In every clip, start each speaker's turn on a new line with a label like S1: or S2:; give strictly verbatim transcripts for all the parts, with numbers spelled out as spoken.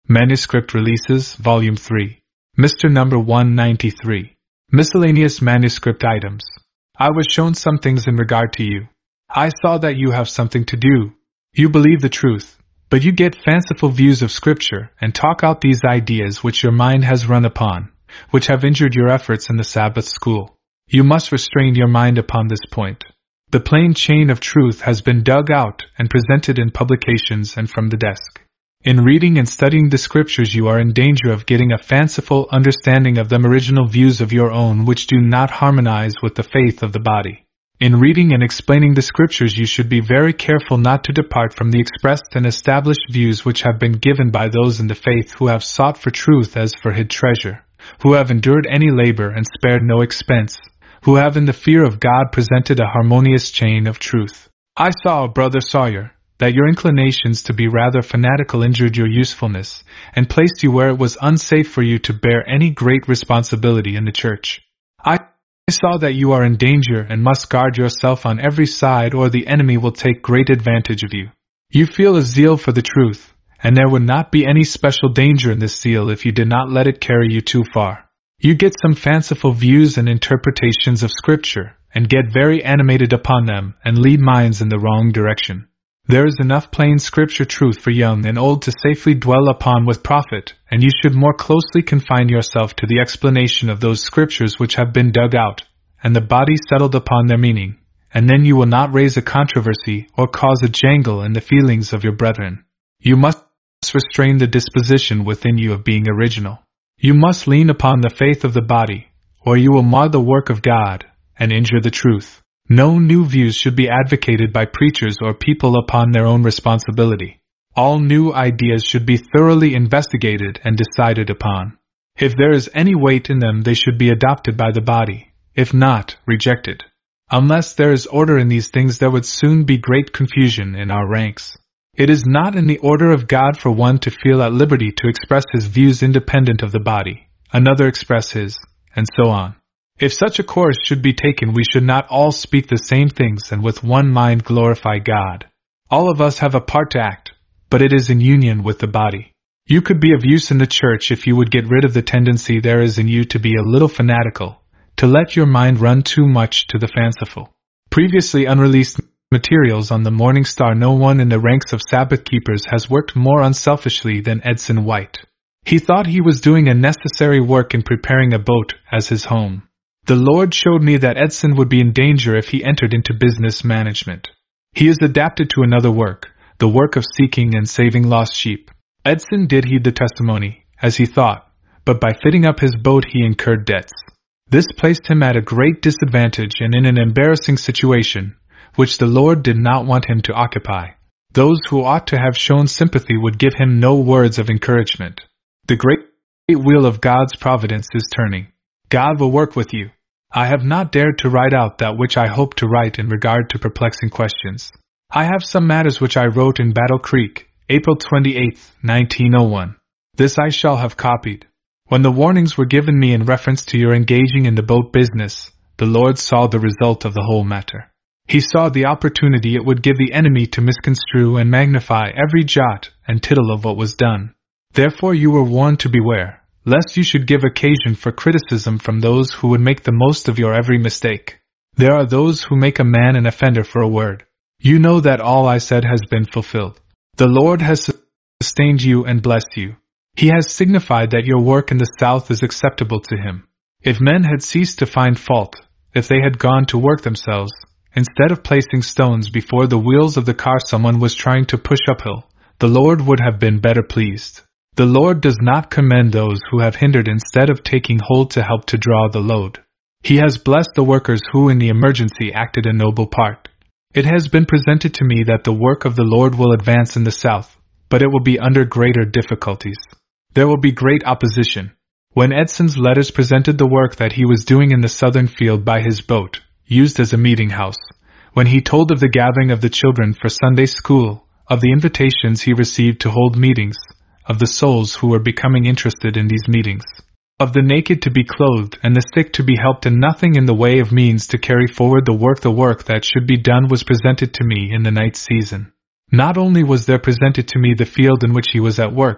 S1: Manuscript Releases, Volume three. Mister Number one ninety-three. Miscellaneous Manuscript Items. I was shown some things in regard to you. I saw that you have something to do. You believe the truth, but you get fanciful views of Scripture and talk out these ideas which your mind has run upon, which have injured your efforts in the Sabbath school. You must restrain your mind upon this point. The plain chain of truth has been dug out and presented in publications and from the desk. In reading and studying the Scriptures you are in danger of getting a fanciful understanding of them original views of your own which do not harmonize with the faith of the body. In reading and explaining the Scriptures you should be very careful not to depart from the expressed and established views which have been given by those in the faith who have sought for truth as for hid treasure, who have endured any labor and spared no expense, who have in the fear of God presented a harmonious chain of truth. I saw, Brother Sawyer, that your inclinations to be rather fanatical injured your usefulness, and placed you where it was unsafe for you to bear any great responsibility in the church. I saw that you are in danger and must guard yourself on every side or the enemy will take great advantage of you. You feel a zeal for the truth, and there would not be any special danger in this zeal if you did not let it carry you too far. You get some fanciful views and interpretations of Scripture, and get very animated upon them and lead minds in the wrong direction. There is enough plain Scripture truth for young and old to safely dwell upon with profit, and you should more closely confine yourself to the explanation of those Scriptures which have been dug out, and the body settled upon their meaning, and then you will not raise a controversy or cause a jangle in the feelings of your brethren. You must restrain the disposition within you of being original. You must lean upon the faith of the body, or you will mar the work of God, and injure the truth. No new views should be advocated by preachers or people upon their own responsibility. All new ideas should be thoroughly investigated and decided upon. If there is any weight in them, they should be adopted by the body. If not, rejected. Unless there is order in these things, there would soon be great confusion in our ranks. It is not in the order of God for one to feel at liberty to express his views independent of the body, another express his, and so on. If such a course should be taken, we should not all speak the same things and with one mind glorify God. All of us have a part to act, but it is in union with the body. You could be of use in the church if you would get rid of the tendency there is in you to be a little fanatical, to let your mind run too much to the fanciful. Previously unreleased materials on the Morning Star. No one in the ranks of Sabbath keepers has worked more unselfishly than Edson White. He thought he was doing a necessary work in preparing a boat as his home. The Lord showed me that Edson would be in danger if he entered into business management. He is adapted to another work, the work of seeking and saving lost sheep. Edson did heed the testimony, as he thought, but by fitting up his boat he incurred debts. This placed him at a great disadvantage and in an embarrassing situation, which the Lord did not want him to occupy. Those who ought to have shown sympathy would give him no words of encouragement. The great wheel of God's providence is turning. God will work with you. I have not dared to write out that which I hope to write in regard to perplexing questions. I have some matters which I wrote in Battle Creek, April twenty-eighth, nineteen oh one. This I shall have copied. When the warnings were given me in reference to your engaging in the boat business, the Lord saw the result of the whole matter. He saw the opportunity it would give the enemy to misconstrue and magnify every jot and tittle of what was done. Therefore you were warned to beware, lest you should give occasion for criticism from those who would make the most of your every mistake. There are those who make a man an offender for a word. You know that all I said has been fulfilled. The Lord has sustained you and blessed you. He has signified that your work in the South is acceptable to him. If men had ceased to find fault, if they had gone to work themselves, instead of placing stones before the wheels of the car someone was trying to push uphill, the Lord would have been better pleased. The Lord does not commend those who have hindered instead of taking hold to help to draw the load. He has blessed the workers who in the emergency acted a noble part. It has been presented to me that the work of the Lord will advance in the South, but it will be under greater difficulties. There will be great opposition. When Edson's letters presented the work that he was doing in the southern field by his boat, used as a meeting house, when he told of the gathering of the children for Sunday school, of the invitations he received to hold meetings, of the souls who were becoming interested in these meetings, of the naked to be clothed and the sick to be helped, and nothing in the way of means to carry forward the work the work that should be done was presented to me in the night season. Not only was there presented to me the field in which he was at work,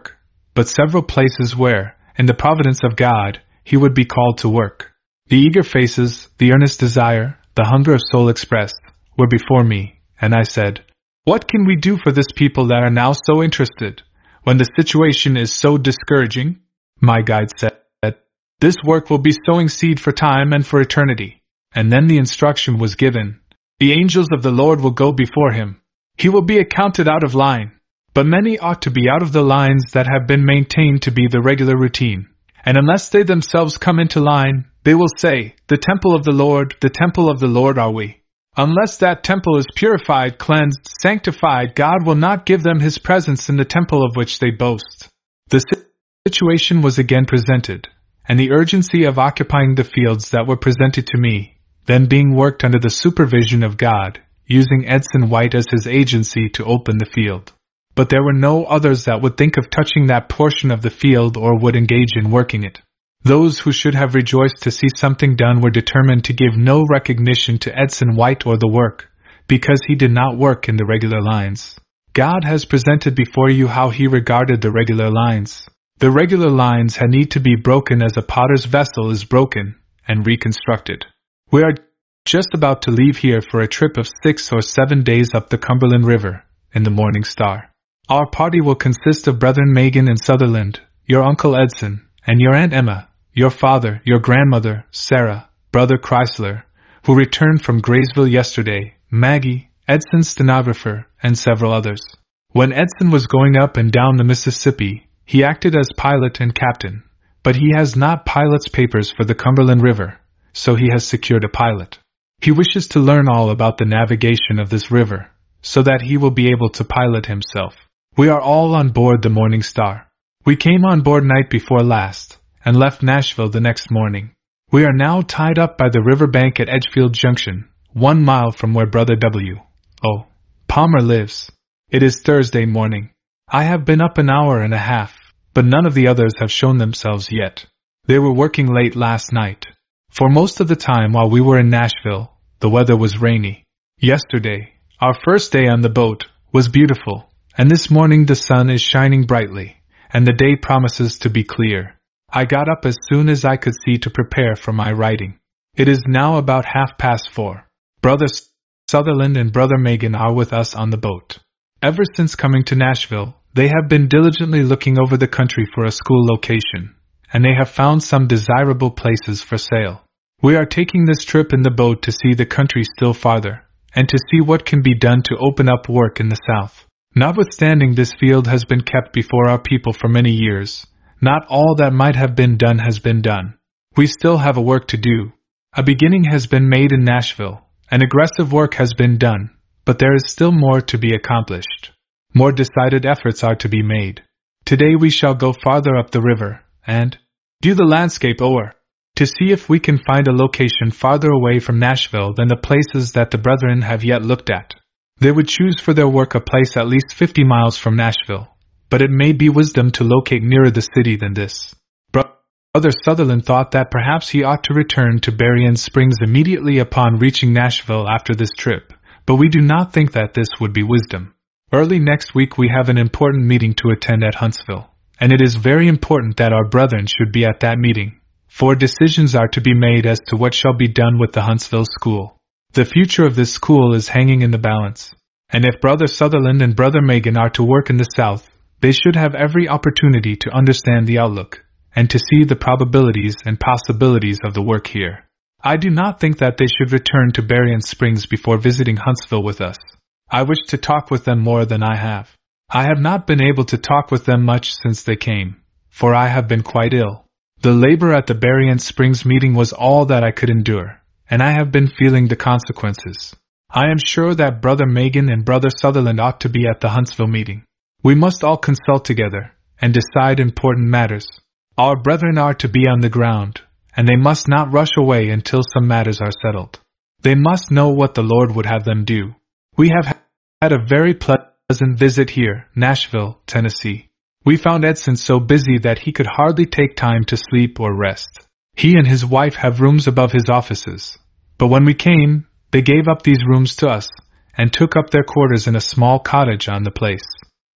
S1: but several places where, in the providence of God, he would be called to work. The eager faces, the earnest desire, the hunger of soul expressed, were before me, and I said, "What can we do for this people that are now so interested, when the situation is so discouraging?" My guide said, "This work will be sowing seed for time and for eternity." And then the instruction was given, "The angels of the Lord will go before him. He will be accounted out of line." But many ought to be out of the lines that have been maintained to be the regular routine. And unless they themselves come into line, they will say, "The temple of the Lord, the temple of the Lord are we." Unless that temple is purified, cleansed, sanctified, God will not give them his presence in the temple of which they boast. The situation was again presented, and the urgency of occupying the fields that were presented to me, then being worked under the supervision of God, using Edson White as his agency to open the field. But there were no others that would think of touching that portion of the field or would engage in working it. Those who should have rejoiced to see something done were determined to give no recognition to Edson White or the work, because he did not work in the regular lines. God has presented before you how he regarded the regular lines. The regular lines had need to be broken as a potter's vessel is broken, and reconstructed. We are just about to leave here for a trip of six or seven days up the Cumberland River, in the Morning Star. Our party will consist of Brethren Megan and Sutherland, your Uncle Edson, and your Aunt Emma, your father, your grandmother, Sarah, Brother Chrysler, who returned from Graysville yesterday, Maggie, Edson's stenographer, and several others. When Edson was going up and down the Mississippi, he acted as pilot and captain, but he has not pilot's papers for the Cumberland River, so he has secured a pilot. He wishes to learn all about the navigation of this river, so that he will be able to pilot himself. We are all on board the Morning Star. We came on board night before last, and left Nashville the next morning. We are now tied up by the river bank at Edgefield Junction, one mile from where Brother W. O. Palmer lives. It is Thursday morning. I have been up an hour and a half, but none of the others have shown themselves yet. They were working late last night. For most of the time while we were in Nashville, the weather was rainy. Yesterday, our first day on the boat, was beautiful, and this morning the sun is shining brightly, and the day promises to be clear. I got up as soon as I could see to prepare for my writing. It is now about half past four. Brother Sutherland and Brother Megan are with us on the boat. Ever since coming to Nashville, they have been diligently looking over the country for a school location, and they have found some desirable places for sale. We are taking this trip in the boat to see the country still farther, and to see what can be done to open up work in the South. Notwithstanding this field has been kept before our people for many years, not all that might have been done has been done. We still have a work to do. A beginning has been made in Nashville, and aggressive work has been done, but there is still more to be accomplished. More decided efforts are to be made. Today we shall go farther up the river, and do the landscape over, to see if we can find a location farther away from Nashville than the places that the brethren have yet looked at. They would choose for their work a place at least fifty miles from Nashville, but it may be wisdom to locate nearer the city than this. Brother Sutherland thought that perhaps he ought to return to Berrien Springs immediately upon reaching Nashville after this trip, but we do not think that this would be wisdom. Early next week we have an important meeting to attend at Huntsville, and it is very important that our brethren should be at that meeting, for decisions are to be made as to what shall be done with the Huntsville school. The future of this school is hanging in the balance, and if Brother Sutherland and Brother Megan are to work in the South, they should have every opportunity to understand the outlook, and to see the probabilities and possibilities of the work here. I do not think that they should return to Berrien Springs before visiting Huntsville with us. I wish to talk with them more than I have. I have not been able to talk with them much since they came, for I have been quite ill. The labor at the Berrien Springs meeting was all that I could endure, and I have been feeling the consequences. I am sure that Brother Megan and Brother Sutherland ought to be at the Huntsville meeting. We must all consult together, and decide important matters. Our brethren are to be on the ground, and they must not rush away until some matters are settled. They must know what the Lord would have them do. We have had a very pleasant visit here, Nashville, Tennessee. We found Edson so busy that he could hardly take time to sleep or rest. He and his wife have rooms above his offices, but when we came, they gave up these rooms to us, and took up their quarters in a small cottage on the place.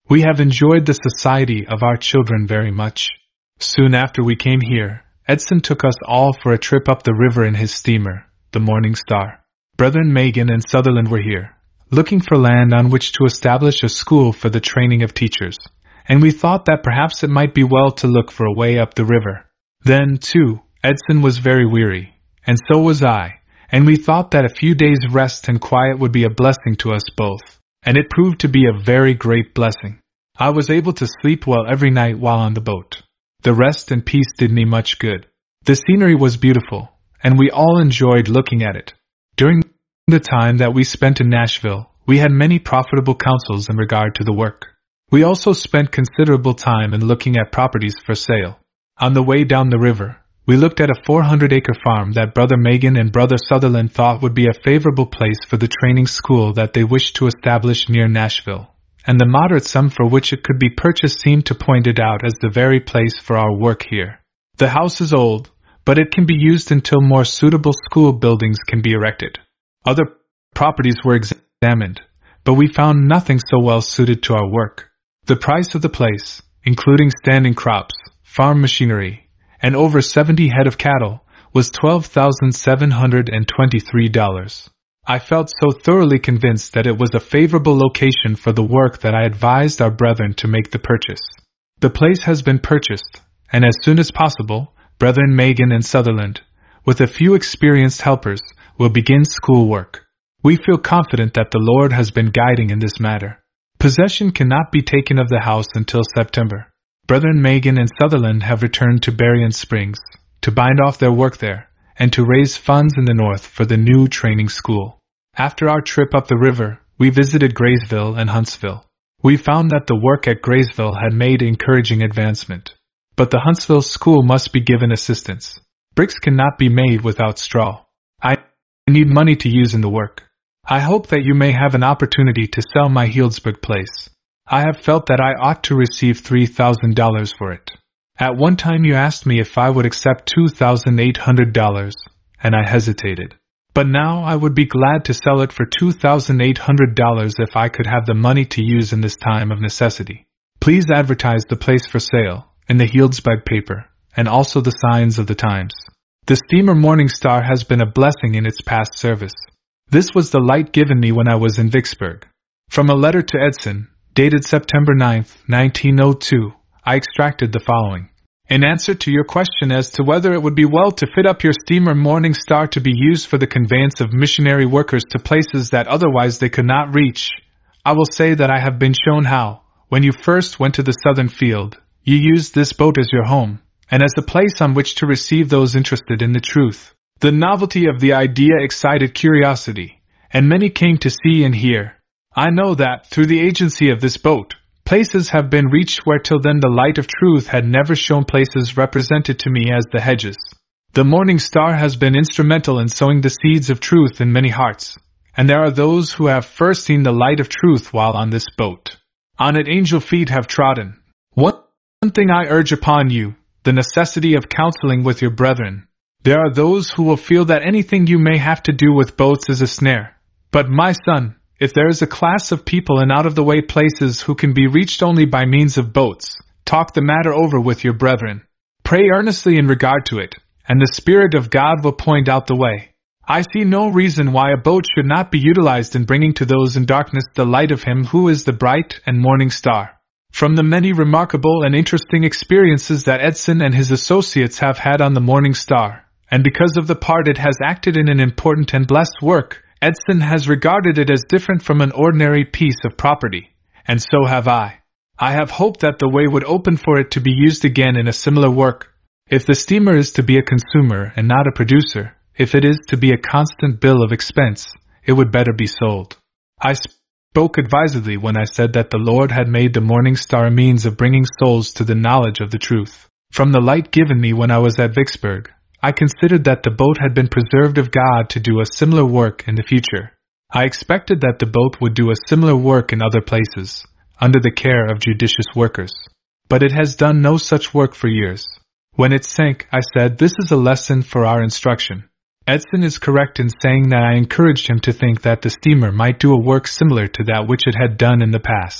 S1: We have enjoyed the society of our children very much. Soon after we came here, Edson took us all for a trip up the river in his steamer, the Morning Star. Brethren Megan and Sutherland were here, looking for land on which to establish a school for the training of teachers, and we thought that perhaps it might be well to look for a way up the river. Then, too, Edson was very weary, and so was I, and we thought that a few days' rest and quiet would be a blessing to us both, and it proved to be a very great blessing. I was able to sleep well every night while on the boat. The rest and peace did me much good. The scenery was beautiful, and we all enjoyed looking at it. During the time that we spent in Nashville, we had many profitable counsels in regard to the work. We also spent considerable time in looking at properties for sale. On the way down the river, we looked at a four hundred acre farm that Brother Megan and Brother Sutherland thought would be a favorable place for the training school that they wished to establish near Nashville, and the moderate sum for which it could be purchased seemed to point it out as the very place for our work here. The house is old, but it can be used until more suitable school buildings can be erected. Other properties were examined, but we found nothing so well suited to our work. The price of the place, including standing crops, farm machinery, and over seventy head of cattle, was twelve thousand seven hundred twenty-three dollars. I felt so thoroughly convinced that it was a favorable location for the work that I advised our brethren to make the purchase. The place has been purchased, and as soon as possible, Brethren Megan and Sutherland, with a few experienced helpers, will begin school work. We feel confident that the Lord has been guiding in this matter. Possession cannot be taken of the house until September. Brethren Megan and Sutherland have returned to Berrien Springs, to bind off their work there, and to raise funds in the north for the new training school. After our trip up the river, we visited Graysville and Huntsville. We found that the work at Graysville had made encouraging advancement. But the Huntsville school must be given assistance. Bricks cannot be made without straw. I need money to use in the work. I hope that you may have an opportunity to sell my Healdsburg place. I have felt that I ought to receive three thousand dollars for it. At one time you asked me if I would accept two thousand eight hundred dollars, and I hesitated. But now I would be glad to sell it for two thousand eight hundred dollars if I could have the money to use in this time of necessity. Please advertise the place for sale in the Healdsburg paper, and also the signs of the times. The steamer Morning Star has been a blessing in its past service. This was the light given me when I was in Vicksburg. From a letter to Edson, dated September ninth, nineteen oh two, I extracted the following. In answer to your question as to whether it would be well to fit up your steamer Morning Star to be used for the conveyance of missionary workers to places that otherwise they could not reach, I will say that I have been shown how, when you first went to the southern field, you used this boat as your home, and as a place on which to receive those interested in the truth. The novelty of the idea excited curiosity, and many came to see and hear. I know that, through the agency of this boat, places have been reached where till then the light of truth had never shown, places represented to me as the hedges. The Morning Star has been instrumental in sowing the seeds of truth in many hearts, and there are those who have first seen the light of truth while on this boat. On it angel feet have trodden. One thing I urge upon you, the necessity of counseling with your brethren. There are those who will feel that anything you may have to do with boats is a snare. But my son, if there is a class of people in out-of-the-way places who can be reached only by means of boats, talk the matter over with your brethren. Pray earnestly in regard to it, and the Spirit of God will point out the way. I see no reason why a boat should not be utilized in bringing to those in darkness the light of Him who is the bright and morning star. From the many remarkable and interesting experiences that Edson and his associates have had on the Morning Star, and because of the part it has acted in an important and blessed work, Edson has regarded it as different from an ordinary piece of property, and so have I. I have hoped that the way would open for it to be used again in a similar work. If the steamer is to be a consumer and not a producer, if it is to be a constant bill of expense, it would better be sold. I spoke advisedly when I said that the Lord had made the Morning Star a means of bringing souls to the knowledge of the truth. From the light given me when I was at Vicksburg, I considered that the boat had been preserved of God to do a similar work in the future. I expected that the boat would do a similar work in other places, under the care of judicious workers. But it has done no such work for years. When it sank, I said, this is a lesson for our instruction. Edson is correct in saying that I encouraged him to think that the steamer might do a work similar to that which it had done in the past,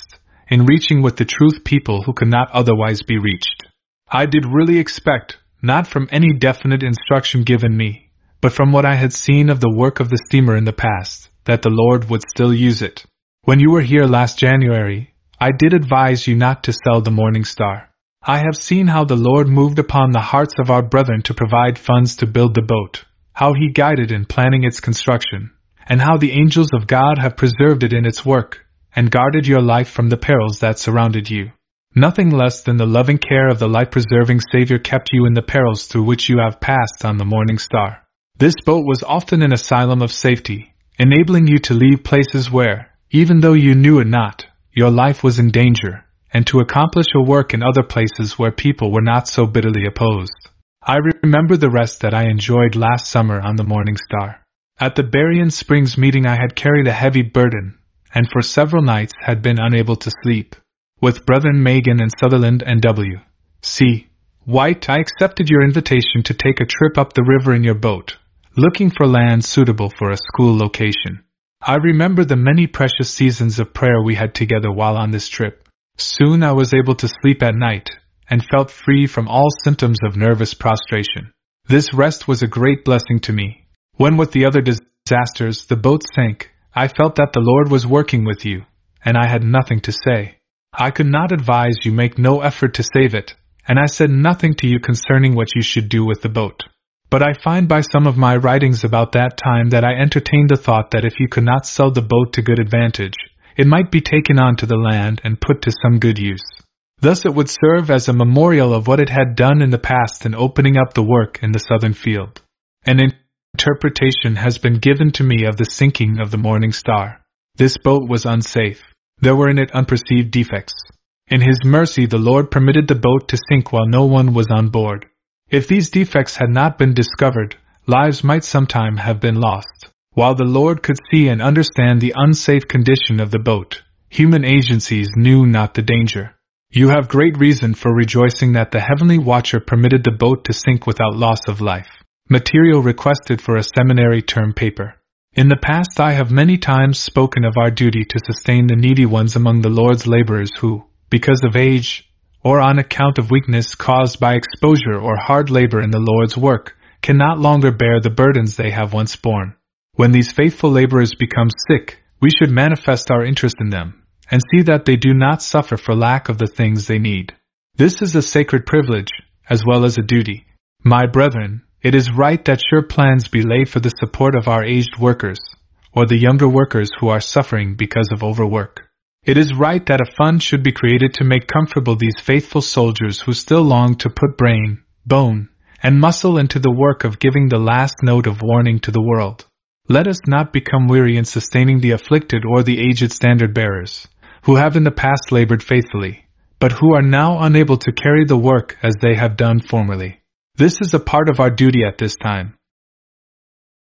S1: in reaching with the truth people who could not otherwise be reached. I did really expect, not from any definite instruction given me, but from what I had seen of the work of the steamer in the past, that the Lord would still use it. When you were here last January, I did advise you not to sell the Morning Star. I have seen how the Lord moved upon the hearts of our brethren to provide funds to build the boat, how He guided in planning its construction, and how the angels of God have preserved it in its work, and guarded your life from the perils that surrounded you. Nothing less than the loving care of the life-preserving Savior kept you in the perils through which you have passed on the Morning Star. This boat was often an asylum of safety, enabling you to leave places where, even though you knew it not, your life was in danger, and to accomplish a work in other places where people were not so bitterly opposed. I remember the rest that I enjoyed last summer on the Morning Star. At the Berrien Springs meeting I had carried a heavy burden, and for several nights had been unable to sleep. With Brethren Megan and Sutherland and W. C. White, I accepted your invitation to take a trip up the river in your boat, looking for land suitable for a school location. I remember the many precious seasons of prayer we had together while on this trip. Soon I was able to sleep at night, and felt free from all symptoms of nervous prostration. This rest was a great blessing to me. When with the other disasters the boat sank, I felt that the Lord was working with you, and I had nothing to say. I could not advise you make no effort to save it, and I said nothing to you concerning what you should do with the boat. But I find by some of my writings about that time that I entertained the thought that if you could not sell the boat to good advantage, it might be taken on to the land and put to some good use. Thus it would serve as a memorial of what it had done in the past in opening up the work in the southern field. An interpretation has been given to me of the sinking of the Morning Star. This boat was unsafe. There were in it unperceived defects. In His mercy the Lord permitted the boat to sink while no one was on board. If these defects had not been discovered, lives might sometime have been lost. While the Lord could see and understand the unsafe condition of the boat, human agencies knew not the danger. You have great reason for rejoicing that the Heavenly Watcher permitted the boat to sink without loss of life. Material requested for a seminary term paper. In the past I have many times spoken of our duty to sustain the needy ones among the Lord's laborers who, because of age, or on account of weakness caused by exposure or hard labor in the Lord's work, cannot longer bear the burdens they have once borne. When these faithful laborers become sick, we should manifest our interest in them, and see that they do not suffer for lack of the things they need. This is a sacred privilege, as well as a duty. My brethren, it is right that sure plans be laid for the support of our aged workers, or the younger workers who are suffering because of overwork. It is right that a fund should be created to make comfortable these faithful soldiers who still long to put brain, bone, and muscle into the work of giving the last note of warning to the world. Let us not become weary in sustaining the afflicted or the aged standard-bearers, who have in the past labored faithfully, but who are now unable to carry the work as they have done formerly. This is a part of our duty at this time.